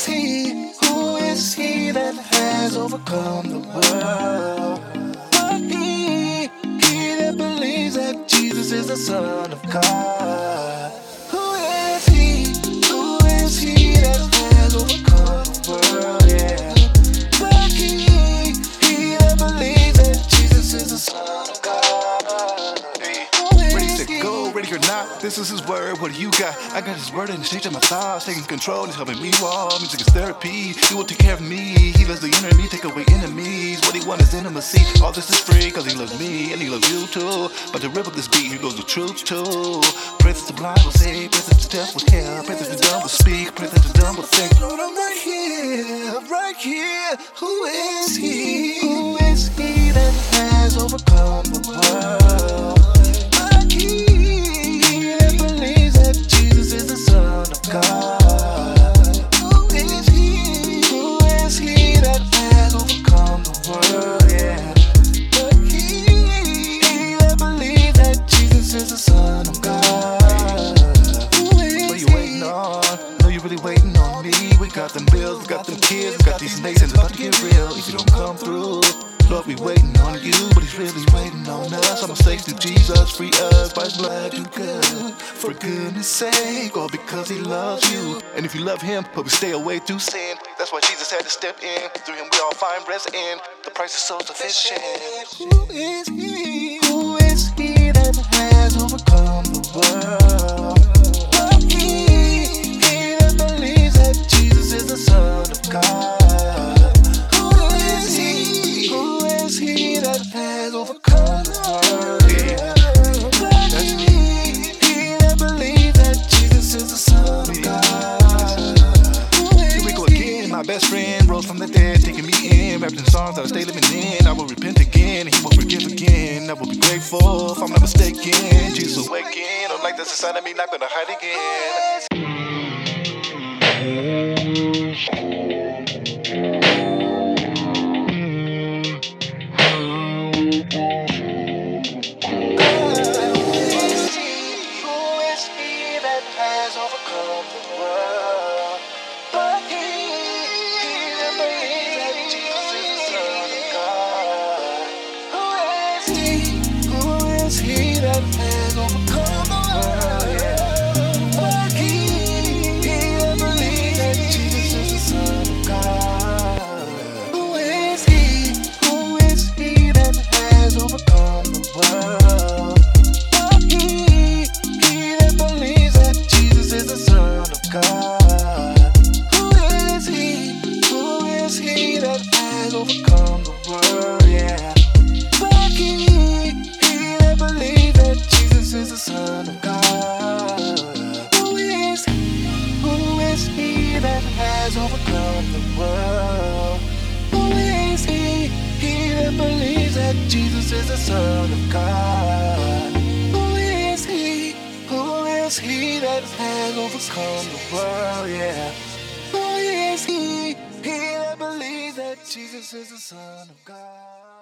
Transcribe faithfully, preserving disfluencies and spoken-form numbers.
he? Who is he that has overcome the world? But he, he that believes that Jesus is the Son of God. Who is he? Who is he that has overcome the world? Yeah. But he, he that believes that Jesus is the Son of God. Hey, ready to go, ready or not, this is his word. What do you got? I got his word and it's changing my thoughts, taking control, and it's helping me walk. Music is therapy, he will take care of me. He loves the enemy, take away enemies. What he wants is intimacy. All this is free, cause he loves me and he loves you too. But to rip up this beat, here goes the truth too. Praise to the blind will say, praise to the deaf will hear, praise to the dumb will speak, praise to the dumb will think. Lord, I'm right here, I'm right here. Who is he? Who is he that has overcome the world? But he, he that believes that Jesus is the Son of God. Who is he? Who is he that has overcome the world? Yeah. But he, he that believes that Jesus is the Son of God. Who is What are you waiting on? Know you really waiting on me. We got them bills, we got them kids, we got these nations about to get real. If you don't come through, Lord, we waiting on you, but he's really waiting on us. Our mistakes through Jesus, free us by his blood, do good. For goodness sake, or because he loves you. And if you love him, but we stay away through sin. That's why Jesus had to step in. Through him we all find rest in. The price is so sufficient. Who is he? Who is he that has overcome the world? But he, he that believes that Jesus is the Son of God. Who is he? Who is he that has overcome the world? Yeah. But he, he that believes that Jesus is the Son of God. Who is Here we go again. My best friend rose from the dead, taking me in, wrapped in songs I'll stay living in. I will repent again, he will forgive again. I will be grateful if I'm not mistaken. Jesus awaken, I'm like that's inside of me, not gonna hide again. Who is he that has overcome the world? But he, he that believes that Jesus is the Son of God. Who is he? Who is he that has overcome the world? Yeah. But he, he that believes that Jesus is the Son of God. Who is he? Who is he that has overcome the world? But he, he that believes that Jesus is the Son of God. Who is he? Who is he that has overcome the world? Yeah. But he, he that believes that Jesus is the Son of God. Who is he? Who is he that has overcome the world? Who is he? He that believes that Jesus is the Son of God. Who is he? Who is he that has overcome the world? Yeah. Who is he? He that believes that Jesus is the Son of God.